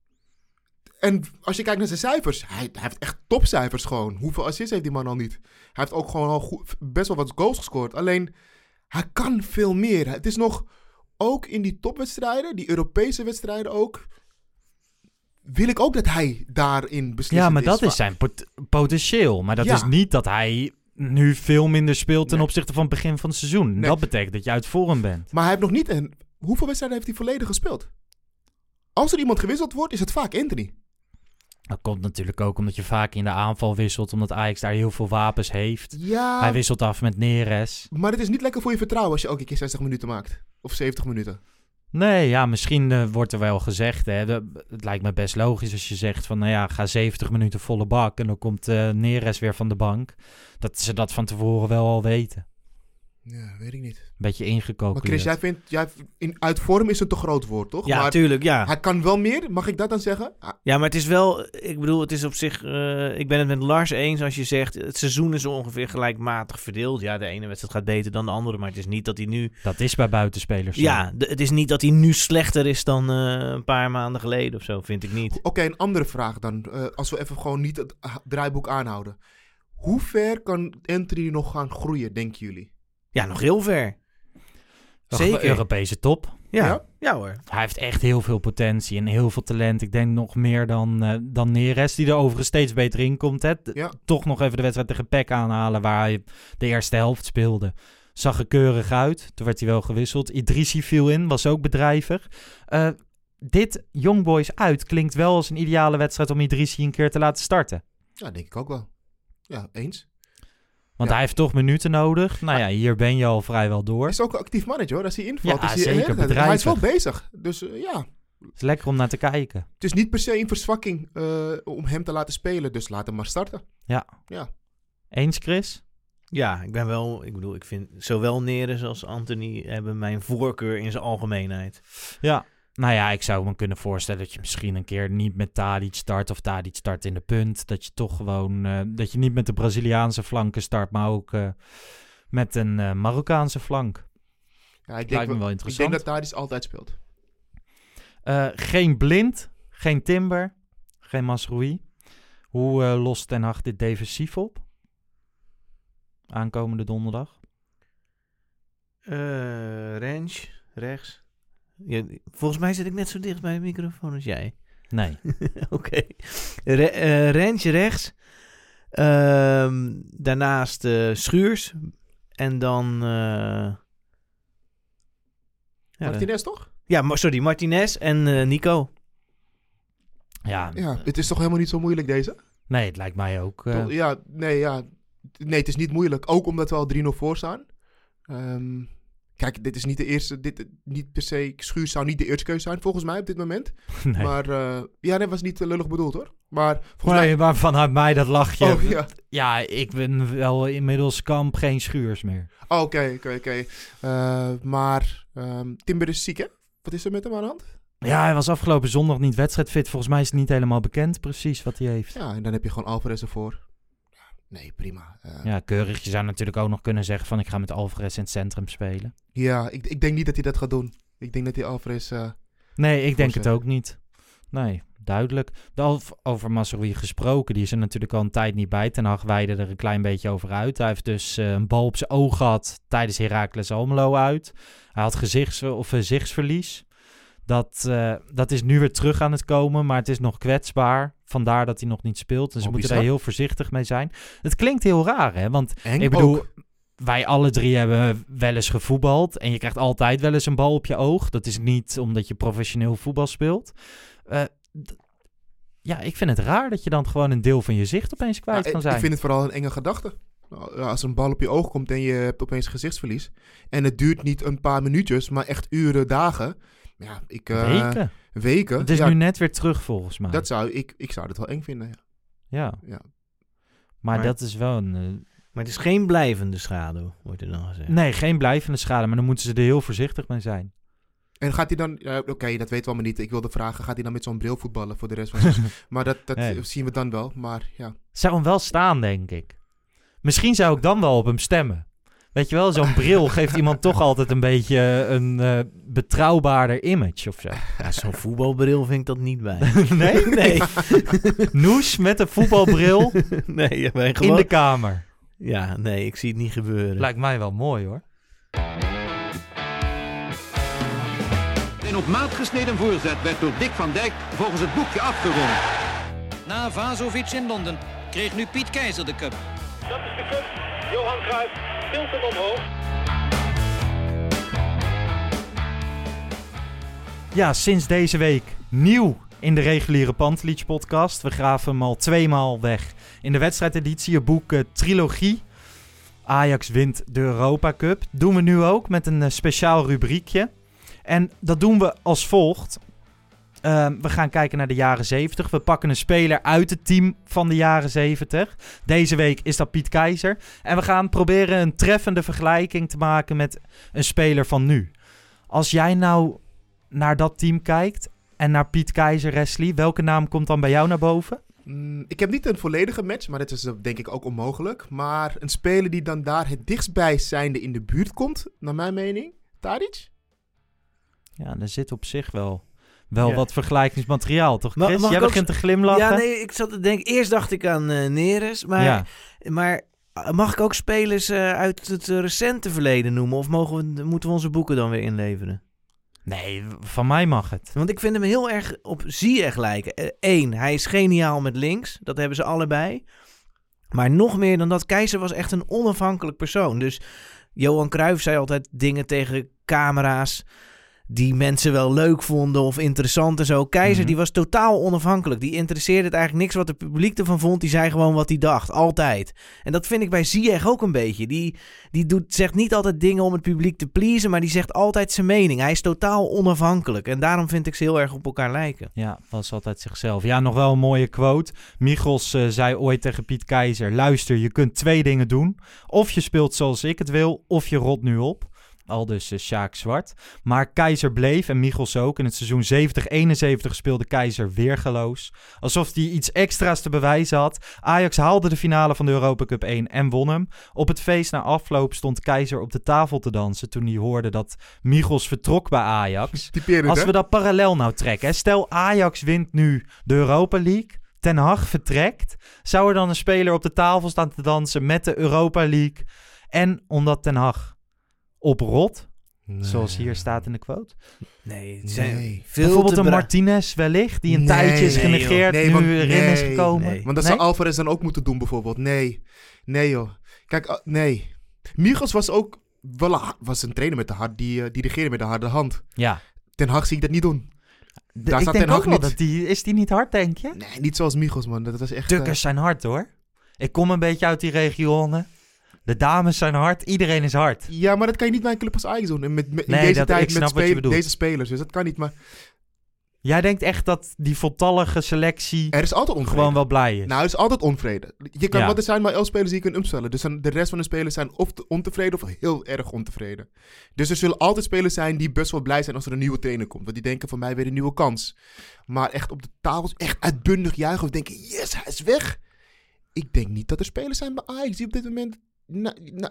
En als je kijkt naar zijn cijfers, hij, hij heeft echt topcijfers gewoon. Hoeveel assists heeft die man al niet? Hij heeft ook gewoon al goed, best wel wat goals gescoord. Alleen, hij kan veel meer. Het is nog, ook in die topwedstrijden, die Europese wedstrijden ook, wil ik ook dat hij daarin beslist. Ja, maar dat is zijn pot- potentieel. Maar dat Ja. is niet dat hij nu veel minder speelt ten Nee. opzichte van het begin van het seizoen. Nee. Dat betekent dat je uit vorm bent. Maar hij heeft nog niet een... Hoeveel wedstrijden heeft hij volledig gespeeld? Als er iemand gewisseld wordt, is het vaak Anthony. Dat komt natuurlijk ook omdat je vaak in de aanval wisselt, omdat Ajax daar heel veel wapens heeft. Ja, Hij wisselt af met Neres. maar het is niet lekker voor je vertrouwen als je elke keer zestig minuten maakt. Of zeventig minuten. Nee, ja, misschien uh, wordt er wel gezegd. Hè. De, het lijkt me best logisch als je zegt van, nou ja, ga zeventig minuten volle bak en dan komt uh, Neres weer van de bank. Dat ze dat van tevoren wel al weten. Ja, weet ik niet. Beetje Maar ingecalculeerd. Chris, jij vindt... Jij, in, uit vorm is een te groot woord, toch? Ja, maar tuurlijk, ja. hij kan wel meer, mag ik dat dan zeggen? Ah, Ja, maar het is wel, ik bedoel, het is op zich, uh, ik ben het met Lars eens als je zegt, het seizoen is ongeveer gelijkmatig verdeeld. Ja, de ene wedstrijd gaat beter dan de andere, maar het is niet dat hij nu... Dat is bij buitenspelers zo. Ja, de, het is niet dat hij nu slechter is dan uh, een paar maanden geleden of zo, vind ik niet. Oké, okay, een andere vraag dan. Uh, als we even gewoon niet het draaiboek aanhouden. Hoe ver kan Anthony nog gaan groeien, denken jullie? Ja, nog heel ver. Zeker. Europese top. Ja, Ja? ja hoor. Hij heeft echt heel veel potentie en heel veel talent. Ik denk nog meer dan, uh, dan Neres, die er overigens steeds beter in komt. Hè. Ja. Toch nog even de wedstrijd tegen P E C aanhalen, waar hij de eerste helft speelde. Zag er keurig uit. Toen werd hij wel gewisseld. Idrissi viel in, was ook bedrijvig. Uh, dit Young Boys uit klinkt wel als een ideale wedstrijd om Idrissi een keer te laten starten. Ja, denk ik ook wel. Ja, eens. Want Ja. hij heeft toch minuten nodig. Nou ja, hier ben je al vrijwel door. Hij is ook een actief mannetje hoor, als hij invalt. Ja, is hij, zeker, hè, hij is wel bedrijvig. bezig. Dus uh, ja, Het is lekker om naar te kijken. het is niet per se een verzwakking uh, om hem te laten spelen. Dus laat hem maar starten. Ja. Ja. Eens, Chris? Ja, ik ben wel, ik bedoel, ik vind zowel Neres als Anthony hebben mijn voorkeur in zijn algemeenheid. Ja. Nou ja, ik zou me kunnen voorstellen dat je misschien een keer niet met Tadic start of Tadic start in de punt. Dat je toch gewoon, uh, dat je niet met de Braziliaanse flanken start, maar ook uh, met een uh, Marokkaanse flank. Ja, ik denk, Lijkt me wel, wel ik interessant. denk dat Tadic altijd speelt. Uh, geen Blind, geen Timber, geen Masroei. Hoe uh, lost Ten Hag dit defensief op? Aankomende donderdag. Uh, range, rechts. Ja, volgens mij zit ik net zo dicht bij de microfoon als jij. Nee. Oké. Okay. Re- uh, range rechts. Uh, daarnaast uh, Schuurs. En dan... Uh... Ja, Martinez toch? Ja, maar, sorry, Martinez en uh, Nico. Ja. ja, het is toch helemaal niet zo moeilijk deze? Nee, het lijkt mij ook. Uh... Toch, ja, nee, ja. Nee, het is niet moeilijk. Ook omdat we al drie nul voor staan. Um, kijk, dit is niet de eerste... Dit, niet per se... Schuurs zou niet de eerste keuze zijn, volgens mij, op dit moment. Nee. Maar uh, ja, dat was niet uh, lullig bedoeld, hoor. Maar volgens nee, mij... maar vanuit mij dat lachje. Oh, ja. ja, ik ben wel inmiddels kamp geen Schuurs meer. Oké, oké, oké. Okay. Uh, maar um, Timber is ziek, hè? Wat is er met hem aan de hand? Ja, hij was afgelopen zondag niet wedstrijdfit. Volgens mij is het niet helemaal bekend precies wat hij heeft. Ja, en dan heb je gewoon Alvarez ervoor. Nee, prima. Uh, ja, keurig. Je zou natuurlijk ook nog kunnen zeggen van ik ga met Alvarez in het centrum spelen. Ja, ik, ik denk niet dat hij dat gaat doen. Ik denk dat hij Alvarez... Uh, nee, ik denk het ook niet. Nee, duidelijk. De, over Mazraoui gesproken, die is er natuurlijk al een tijd niet bij. Ten Hag weidde er een klein beetje over uit. Hij heeft dus uh, een bal op zijn oog gehad tijdens Heracles Almelo uit. Hij had gezichts- of uh, zichtsverlies. Dat, uh, dat is nu weer terug aan het komen, maar het is nog kwetsbaar. Vandaar dat hij nog niet speelt. Dus oh, we moeten bizar. daar heel voorzichtig mee zijn. Het klinkt heel raar, hè? Want Eng ik bedoel, ook. wij alle drie hebben wel eens gevoetbald. En je krijgt altijd wel eens een bal op je oog. Dat is niet omdat je professioneel voetbal speelt. Uh, d- ja, ik vind het raar dat je dan gewoon een deel van je zicht opeens kwijt ja, kan zijn. Ik vind het vooral een enge gedachte. Als er een bal op je oog komt en je hebt opeens gezichtsverlies. En het duurt niet een paar minuutjes, maar echt uren, dagen... Ja, ik, uh, weken. Weken. Het is ja, nu net weer terug volgens mij. Dat zou ik, ik zou het wel eng vinden, ja. Ja. ja. Maar, maar dat is wel een... Uh... Maar het is geen blijvende schade, wordt er dan gezegd. Nee, geen blijvende schade, maar dan moeten ze er heel voorzichtig mee zijn. En gaat hij dan... Uh, Oké, okay, dat weten we allemaal niet. Ik wilde vragen, gaat hij dan met zo'n bril voetballen voor de rest van zijn... maar dat, dat nee. zien we dan wel, maar ja. Zou hem wel staan, denk ik. Misschien zou ik dan wel op hem stemmen. Weet je wel, zo'n bril geeft iemand toch altijd een beetje een uh, betrouwbaarder image of zo. Ja, zo'n voetbalbril vind ik dat niet bij. nee? Nee. Noes met een voetbalbril nee, ja, gewoon... in de kamer. Ja, nee, ik zie het niet gebeuren. Lijkt mij wel mooi, hoor. Een op maat gesneden voorzet werd door Dick van Dijk volgens het boekje afgerond. Na Vazovic in Londen kreeg nu Piet Keizer de cup. Dat is de cup. Johan Cruijff tilt hem omhoog. Ja, sinds deze week nieuw in de reguliere Pantelich podcast. We graven hem al tweemaal weg. In de wedstrijdeditie, je boek uh, Trilogie. Ajax wint de Europa Cup. Doen we nu ook met een uh, speciaal rubriekje. En dat doen we als volgt. Uh, we gaan kijken naar de jaren zeventig. We pakken een speler uit het team van de jaren zeventig. Deze week is dat Piet Keizer. En we gaan proberen een treffende vergelijking te maken met een speler van nu. Als jij nou naar dat team kijkt en naar Piet Keizer, Wesley, welke naam komt dan bij jou naar boven? Mm, ik heb niet een volledige match, maar dat is uh, denk ik ook onmogelijk. Maar een speler die dan daar het dichtstbij zijnde in de buurt komt, naar mijn mening, Tadic? Ja, er zit op zich wel... Wel ja. wat vergelijkingsmateriaal, toch Chris? Mag Jij begint ook... te glimlachen. Ja, nee, ik zat te denken... Eerst dacht ik aan uh, Neres, maar, ja. maar mag ik ook spelers uh, uit het uh, recente verleden noemen? Of mogen we, moeten we onze boeken dan weer inleveren? Nee, van mij mag het. Want ik vind hem heel erg op Ziyech lijken. Eén, uh, hij is geniaal met links. Dat hebben ze allebei. Maar nog meer dan dat, Keizer was echt een onafhankelijk persoon. Dus Johan Cruijff zei altijd dingen tegen camera's die mensen wel leuk vonden of interessant en zo. Keizer, mm-hmm. die was totaal onafhankelijk. Die interesseerde het eigenlijk niks wat het publiek ervan vond. Die zei gewoon wat hij dacht. Altijd. En dat vind ik bij Ziyech ook een beetje. Die, die doet, zegt niet altijd dingen om het publiek te pleasen, maar die zegt altijd zijn mening. Hij is totaal onafhankelijk. En daarom vind ik ze heel erg op elkaar lijken. Ja, was altijd zichzelf. Ja, nog wel een mooie quote. Michels uh, zei ooit tegen Piet Keizer: luister, je kunt twee dingen doen. Of je speelt zoals ik het wil, of je rot nu op. Al dus uh, Sjaak Zwart. Maar Keizer bleef, en Michels ook. In het seizoen zeventig eenenzeventig speelde Keizer weergeloos. Alsof hij iets extra's te bewijzen had. Ajax haalde de finale van de Europa Cup één en won hem. Op het feest na afloop stond Keizer op de tafel te dansen toen hij hoorde dat Michels vertrok bij Ajax. Typerend, Als hè? we dat parallel nou trekken. Hè? Stel Ajax wint nu de Europa League. Ten Hag vertrekt. Zou er dan een speler op de tafel staan te dansen met de Europa League? En omdat Ten Hag op rot Nee. Zoals hier staat in de quote. Nee, het zijn Nee. veel Bijvoorbeeld te een bra- Martinez wellicht, die een Nee, tijdje is nee, genegeerd, joh. Nee, nu want- erin nee, is gekomen. nee. Want dat Nee? zou Alvarez dan ook moeten doen bijvoorbeeld. Nee, nee joh. Kijk, uh, nee. Michels was ook wel een, ha- was een trainer met de hard, die uh, dirigeerde met de harde hand. Ja. Ten Hag zie ik dat niet doen. De, Daar ik staat denk Ten Hag ook wel niet. dat die... Is die niet hard, denk je? Nee, niet zoals Michels, man. Dat was echt... Tukkers zijn hard, hoor. Ik kom een beetje uit die regionen. De dames zijn hard. Iedereen is hard. uh, ja, maar dat kan je niet bij een club als Ajax doen. En met, met, in Nee, deze dat- ik tijd snap met wat je spel- bedoelt. deze spelers. Dus dat kan niet, maar... Jij denkt echt dat die voltallige selectie Er is altijd onvrede. gewoon wel blij is? Nou, er is altijd onvrede. Je kan, Ja. wat er zijn maar elf spelers die je kunt opstellen. Dus dan de rest van de spelers zijn of te- ontevreden of heel erg ontevreden. Dus er zullen altijd spelers zijn die best wel blij zijn als er een nieuwe trainer komt. Want die denken van mij weer een nieuwe kans. Maar echt op de tafels, echt uitbundig juichen of denken, yes, hij is weg. Ik denk niet dat er spelers zijn bij Ajax die op dit moment... Nou, nou,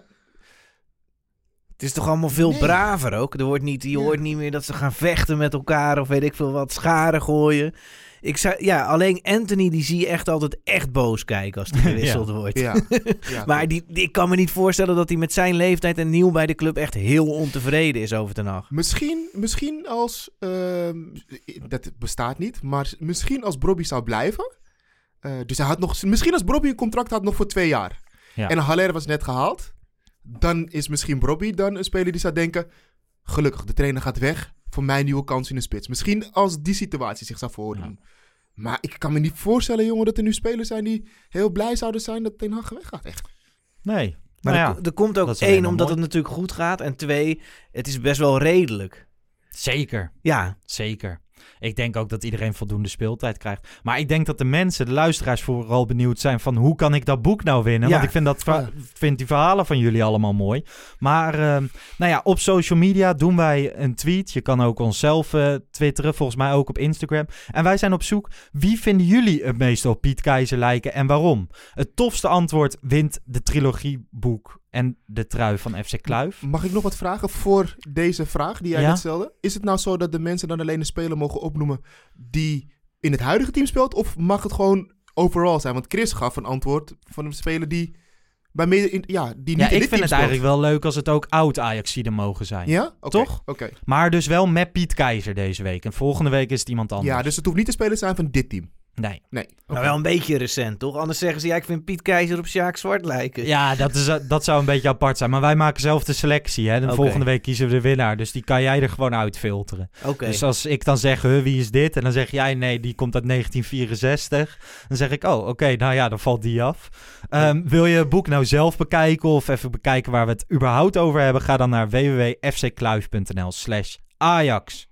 Het is toch allemaal veel Nee. braver ook. Er wordt niet, je Ja. hoort niet meer dat ze gaan vechten met elkaar of weet ik veel wat, scharen gooien. Ik zou, ja, alleen Anthony die zie je echt altijd echt boos kijken als die gewisseld wordt. ja. ja Maar die, die, ik kan me niet voorstellen dat hij met zijn leeftijd en nieuw bij de club echt heel ontevreden is over Ten Hag. Misschien, misschien als... ehm, dat bestaat niet, maar misschien als Brobby zou blijven. Eh, dus hij had nog... Misschien als Brobby een contract had nog voor twee jaar. Ja. En Haller was net gehaald. Dan is misschien Brobby dan een speler die zou denken... Gelukkig, de trainer gaat weg. Voor mij een nieuwe kans in de spits. Misschien als die situatie zich zou voordoen. Ja. Maar ik kan me niet voorstellen, jongen, dat er nu spelers zijn die heel blij zouden zijn dat Ten Hag weg gaat. Echt. Nee. Maar Nou er, ja, er komt ook dat is alleen één, maar omdat mooi. het natuurlijk goed gaat. En twee, het is best wel redelijk. Zeker. Ja, Zeker. Ik denk ook dat iedereen voldoende speeltijd krijgt. Maar ik denk dat de mensen, de luisteraars, vooral benieuwd zijn van hoe kan ik dat boek nou winnen? Ja. Want ik vind, dat, Ja. vind die verhalen van jullie allemaal mooi. Maar uh, nou ja, op social media doen wij een tweet. Je kan ook onszelf uh, twitteren, volgens mij ook op Instagram. En wij zijn op zoek, wie vinden jullie het meest op Piet Keizer lijken en waarom? Het tofste antwoord wint de trilogieboek en de trui van F C Kluif. Mag ik nog wat vragen voor deze vraag die jij Ja? net stelde? Is het nou zo dat de mensen dan alleen een speler mogen opnoemen die in het huidige team speelt? Of mag het gewoon overall zijn? Want Chris gaf een antwoord van een speler die bij meer in, ja, die niet Ja, in dit ik team vind het speelt. eigenlijk wel leuk als het ook oud-Ajaxiden mogen zijn. Ja? Okay, Toch? Oké. Okay. Maar dus wel met Piet Keizer deze week. En volgende week is het iemand anders. Ja, dus het hoeft niet de speler te zijn van dit team. Nee. Nee. maar Okay. wel een beetje recent, toch? Anders zeggen ze, ja, ik vind Piet Keizer op Sjaak Zwart lijken. Ja, dat, is, dat zou een beetje apart zijn. Maar wij maken zelf de selectie. Hè? De Okay. volgende week kiezen we de winnaar. Dus die kan jij er gewoon uitfilteren. Oké. Okay. Dus als ik dan zeg, huh, wie is dit? En dan zeg jij, nee, die komt uit negentien vierenzestig. Dan zeg ik, oh, oké, okay, nou ja, dan valt die af. Um, wil je het boek nou zelf bekijken of even bekijken waar we het überhaupt over hebben? Ga dan naar w w w punt f c kluif punt n l slash ajax.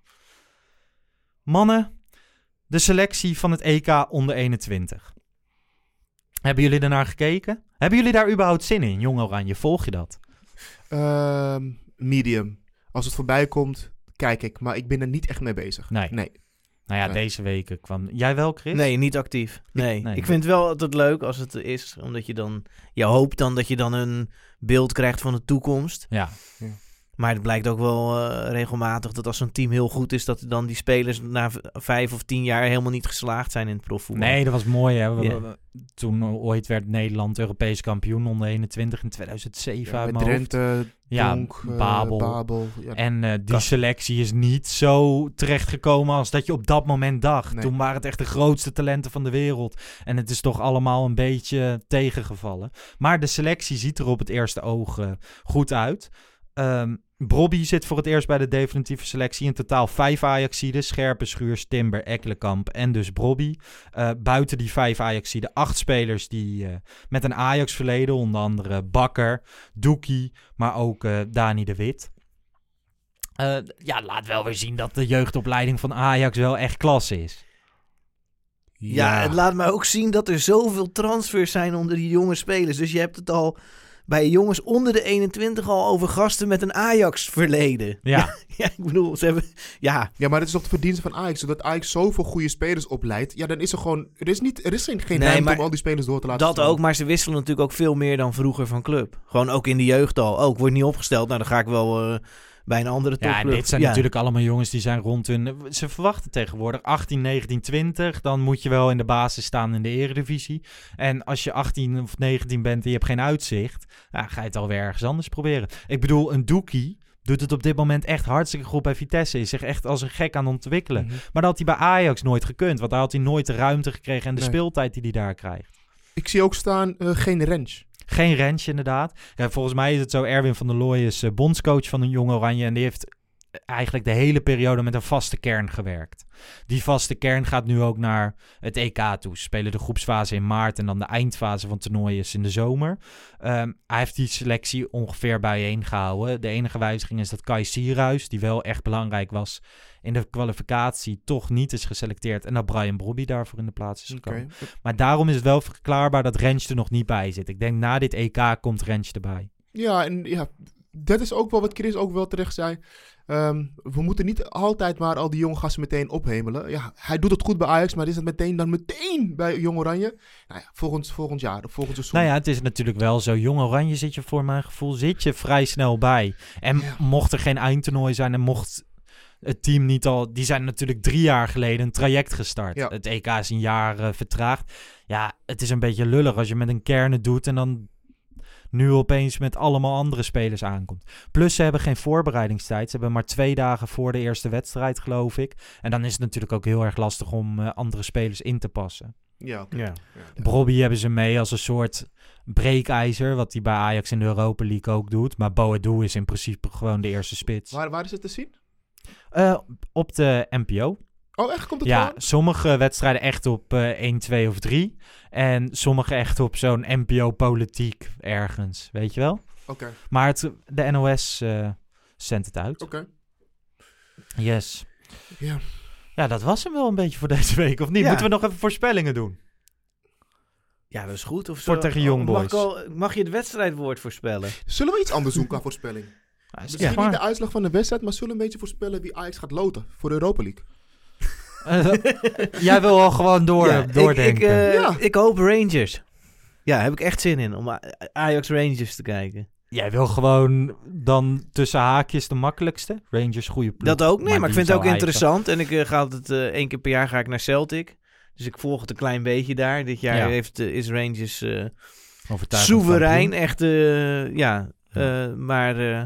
Mannen, de selectie van het E K onder eenentwintig. Hebben jullie ernaar gekeken? Hebben jullie daar überhaupt zin in, Jong Oranje? Volg je dat? Uh, medium. Als het voorbij komt, kijk ik. Maar ik ben er niet echt mee bezig. Nee. nee. Nou ja, nee. deze weken kwam... Jij wel, Chris? Nee, niet actief. Nee. nee. Ik vind het wel altijd leuk als het er is. Omdat je dan... Je hoopt dan dat je dan een beeld krijgt van de toekomst. Ja. ja. Maar het blijkt ook wel uh, regelmatig dat als zo'n team heel goed is... dat dan die spelers na v- vijf of tien jaar helemaal niet geslaagd zijn in het profvoetbal. Nee, dat was mooi. Hè? Ja. Toen ooit werd Nederland Europees kampioen onder eenentwintig in tweeduizend zeven. Ja, uit met mijn hoofd. Drenthe, Donk, ja, Babel. Uh, Babel ja. En uh, die selectie is niet zo terechtgekomen als dat je op dat moment dacht. Nee. Toen waren het echt de grootste talenten van de wereld. En het is toch allemaal een beetje tegengevallen. Maar de selectie ziet er op het eerste oog uh, goed uit. Um, Brobby zit voor het eerst bij de definitieve selectie. In totaal vijf Ajaxiden. Scherpen, Schuurs, Timber, Ekkelenkamp en dus Brobby. Uh, buiten die vijf Ajaxiden acht spelers die uh, met een Ajax-verleden. Onder andere Bakker, Doekie, maar ook uh, Dani de Wit. Uh, ja, laat wel weer zien dat de jeugdopleiding van Ajax wel echt klasse is. Ja, ja, het laat mij ook zien dat er zoveel transfers zijn onder die jonge spelers. Dus je hebt het al... bij jongens onder de eenentwintig al over gasten met een Ajax-verleden. Ja. ja, ik bedoel, ze hebben... Ja. Ja, maar het is toch de verdienste van Ajax. Zodat Ajax zoveel goede spelers opleidt. Ja, dan is er gewoon... Er is, niet, er is geen, geen nee, ruimte om al die spelers door te laten Dat staan. Ook, maar ze wisselen natuurlijk ook veel meer dan vroeger van club. Gewoon ook in de jeugd al. Oh, ik word niet opgesteld. Nou, dan ga ik wel... Uh, bij een andere topclub. Ja, dit zijn ja. natuurlijk allemaal jongens die zijn rond hun... Ze verwachten tegenwoordig achttien, negentien, twintig. Dan moet je wel in de basis staan in de eredivisie. En als je achttien of negentien bent en je hebt geen uitzicht... Nou, ga je het alweer ergens anders proberen. Ik bedoel, een Doekie Doet het op dit moment echt hartstikke goed bij Vitesse. Is zich echt als een gek aan het ontwikkelen. Mm-hmm. Maar dat had hij bij Ajax nooit gekund. Want daar had hij nooit de ruimte gekregen en de Nee. speeltijd die hij daar krijgt. Ik zie ook staan uh, geen range. Geen range inderdaad. Ja, volgens mij is het zo, Erwin van der Looy is uh, bondscoach van een Jong Oranje. En die heeft eigenlijk de hele periode met een vaste kern gewerkt. Die vaste kern gaat nu ook naar het E K toe. Ze spelen de groepsfase in maart en dan de eindfase van het toernooi is in de zomer. Um, hij heeft die selectie ongeveer bijeen gehouden. De enige wijziging is dat Kai Sierhuis, die wel echt belangrijk was in de kwalificatie, toch niet is geselecteerd. En dat Brian Brobby daarvoor in de plaats is gekomen. Okay. Maar daarom is het wel verklaarbaar dat Rens er nog niet bij zit. Ik denk na dit E K komt Rens erbij. Ja, en ja, dat is ook wel wat Chris ook wel terecht zei. Um, we moeten niet altijd maar al die jonge gasten meteen ophemelen. Ja, hij doet het goed bij Ajax, maar is het meteen dan meteen bij Jong Oranje? Nou ja, volgend, volgend jaar of volgend seizoen. Nou ja, het is natuurlijk wel zo. Jong Oranje zit je voor mijn gevoel zit je vrij snel bij. En ja. mocht er geen eindtoernooi zijn en mocht het team niet al... Die zijn natuurlijk drie jaar geleden een traject gestart. Ja. Het E K is een jaar uh, vertraagd. Ja, het is een beetje lullig als je met een kern het doet en dan nu opeens met allemaal andere spelers aankomt. Plus ze hebben geen voorbereidingstijd. Ze hebben maar twee dagen voor de eerste wedstrijd, geloof ik. En dan is het natuurlijk ook heel erg lastig om uh, andere spelers in te passen. Ja, okay. ja. ja Brobby hebben ze mee als een soort breekijzer, wat hij bij Ajax in de Europa League ook doet. Maar Boadu is in principe gewoon de eerste spits. Waar, waar is het te zien? Uh, op de N P O. Oh, echt? Komt het Ja, gewoon? sommige wedstrijden echt op uh, één, twee of drie. En sommige echt op zo'n N P O-politiek ergens, weet je wel? Oké. Okay. Maar het, de N O S uh, zendt het uit. Oké. Okay. Yes. Ja. Ja, dat was hem wel een beetje voor deze week, of niet? Ja. Moeten we nog even voorspellingen doen? Ja, dat is goed. Of voor zo, tegen Young Boys. Mag, al, mag je het wedstrijdwoord voorspellen? Zullen we iets anders doen qua voorspelling? Ja, Misschien ja, niet de uitslag van de wedstrijd, maar zullen we een beetje voorspellen wie Ajax gaat loten voor de Europa League? Uh, jij wil al gewoon door, ja, doordenken. Ik, ik, uh, ja. ik hoop Rangers. Ja, heb ik echt zin in om Ajax Rangers te kijken. Jij wil gewoon dan tussen haakjes de makkelijkste? Rangers goede ploeg. Dat ook, nee, maar, maar ik vind het ook interessant. En ik uh, ga altijd uh, één keer per jaar ga ik naar Celtic. Dus ik volg het een klein beetje daar. Dit jaar ja. heeft, uh, is Rangers uh, soeverein. Echt, uh, ja. Uh, maar uh,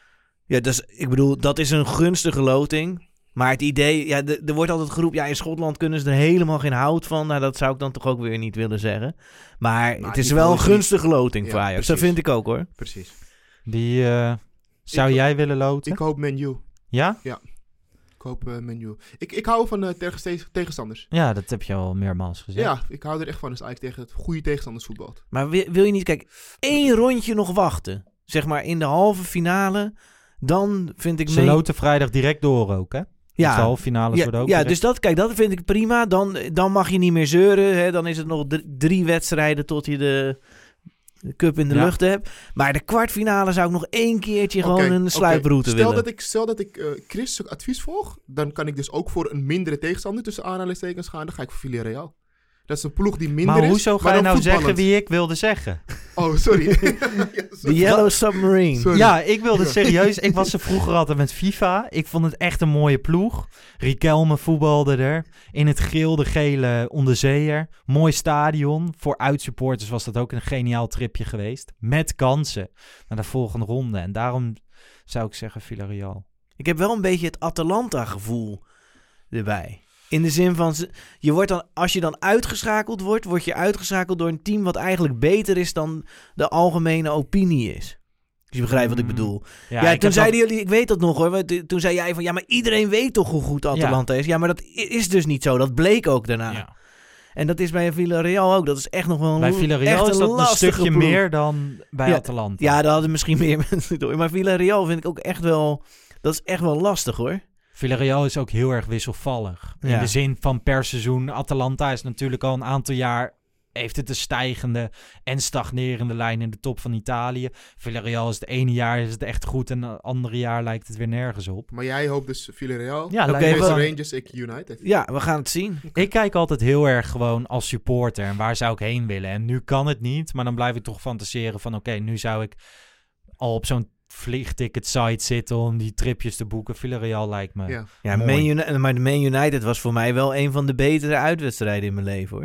ja, dus, ik bedoel, dat is een gunstige loting. Maar het idee, ja, de, er wordt altijd geroepen, ja, in Schotland kunnen ze er helemaal geen hout van. Nou, dat zou ik dan toch ook weer niet willen zeggen. Maar, maar het is wel een gunstige loting ja, voor Ajax. Precies. Dat vind ik ook, hoor. Precies. Die uh, zou ik, jij willen loten? Ik hoop Man U. Ja? Ja. Ik hoop uh, Man U. Ik, ik hou van uh, tegen, tegenstanders. Ja, dat heb je al meermaals gezegd. Ja, ik hou er echt van als Ajax tegen het goede tegenstanders voetbalt. Maar wil, wil je niet, kijk, één rondje nog wachten. Zeg maar in de halve finale. Dan vind ik... Ze mee... loten vrijdag direct door ook, hè? Ja, de halve finales ja, worden ook ja direct... dus dat, kijk, dat vind ik prima. Dan, dan mag je niet meer zeuren. Hè? Dan is het nog d- drie wedstrijden tot je de, de cup in de ja. lucht hebt. Maar de kwartfinale zou ik nog één keertje okay, gewoon een sluiproute okay. willen. Stel dat ik, stel dat ik uh, Chris' advies volg, dan kan ik dus ook voor een mindere tegenstander tussen aanhalingstekens gaan. Dan ga ik voor Villarreal. Dat is een ploeg die minder is. Maar hoezo is, ga je nou zeggen wie ik wilde zeggen? Oh, sorry. ja, sorry. The Yellow Submarine. Sorry. Ja, ik wilde serieus. Ik was er vroeger altijd met FIFA. Ik vond het echt een mooie ploeg. Riquelme voetbalde er. In het geel de gele onderzeeër. Mooi stadion. Voor uitsupporters was dat ook een geniaal tripje geweest. Met kansen naar de volgende ronde. En daarom zou ik zeggen Villarreal. Ik heb wel een beetje het Atalanta-gevoel erbij. In de zin van, je wordt dan, als je dan uitgeschakeld wordt, word je uitgeschakeld door een team wat eigenlijk beter is dan de algemene opinie is. Dus je begrijpt wat ik bedoel. Ja, ja ik toen zeiden dat... jullie, ik weet dat nog hoor, toen zei jij van, ja, maar iedereen weet toch hoe goed Atalanta ja. is. Ja, maar dat is dus niet zo. Dat bleek ook daarna. Ja. En dat is bij Villarreal ook. Dat is echt nog wel een Bij Villarreal echt is dat een stukje ploeg. meer dan bij ja, Atalanta. Ja, daar hadden misschien meer mensen door. Maar Villarreal vind ik ook echt wel, dat is echt wel lastig hoor. Villarreal is ook heel erg wisselvallig. In ja. de zin van per seizoen. Atalanta is natuurlijk al een aantal jaar... heeft het een stijgende en stagnerende lijn in de top van Italië. Villarreal is het ene jaar is het echt goed... en het andere jaar lijkt het weer nergens op. Maar jij hoopt dus Villarreal? Ja, okay, Rangers, ik United. Ja, we gaan het zien. Ik kijk altijd heel erg gewoon als supporter... en waar zou ik heen willen? En nu kan het niet, maar dan blijf ik toch fantaseren van... oké, okay, nu zou ik al op zo'n vliegticket site zitten om die tripjes te boeken. Villarreal lijkt me ja, ja Man Uni- maar de Man United was voor mij wel een van de betere uitwedstrijden in mijn leven hoor.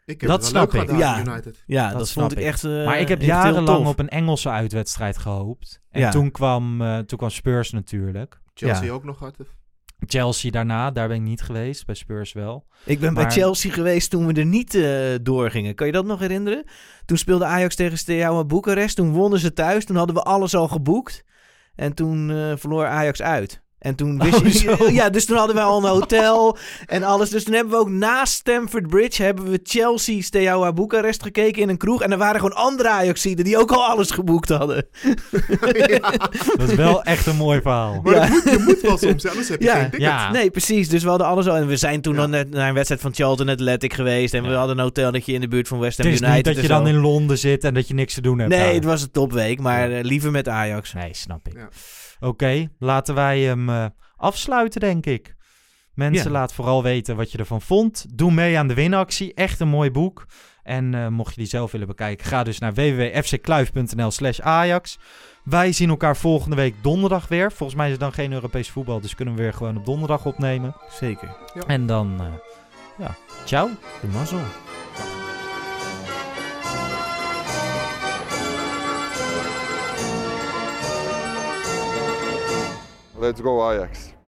Ik heb Dat het wel snap leuk ik. gehad aan Ja. United. Ja, Dat dat, snap vond ik echt uh, Maar ik heb echt heel jarenlang tof. op een Engelse uitwedstrijd gehoopt. En Ja. toen, kwam, uh, toen kwam Spurs natuurlijk. Chelsea Ja. ook nog gehad. Chelsea daarna, daar ben ik niet geweest. Bij Spurs wel. Ik ben Maar- bij Chelsea geweest toen we er niet uh, doorgingen. Kan je dat nog herinneren? Toen speelde Ajax tegen Steaua Boekarest. Toen wonnen ze thuis. Toen hadden we alles al geboekt. En toen uh, verloor Ajax uit. En toen wist Oh, je... zo. Ja, dus toen hadden wij al een hotel en alles. Dus toen hebben we ook naast Stamford Bridge... hebben we Chelsea Steaua Boekarest gekeken in een kroeg. En er waren gewoon andere Ajaxiden die ook al alles geboekt hadden. Ja. Dat is wel echt een mooi verhaal. Maar Ja. dat moet, je moet wel soms, anders heb je Ja. geen ticket. Ja. Nee, precies. Dus we hadden alles al. En we zijn toen Ja. dan net naar een wedstrijd van Charlton Athletic geweest. En we Ja. hadden een hotel dat je in de buurt van West Ham Het is United... niet dat je en zo. dan in Londen zit en dat je niks te doen hebt. Nee, daar. het was een topweek. Maar uh, liever met Ajax. Nee, snap ik. Ja. Oké, okay, laten wij hem uh, afsluiten, denk ik. Mensen, Ja. laat vooral weten wat je ervan vond. Doe mee aan de winactie. Echt een mooi boek. En uh, mocht je die zelf willen bekijken, ga dus naar w w w punt f c kluif punt n l slash ajax. Wij zien elkaar volgende week donderdag weer. Volgens mij is het dan geen Europees voetbal, dus kunnen we weer gewoon op donderdag opnemen. Zeker. Ja. En dan, uh, ja, ciao. De mazzel. Let's go Ajax.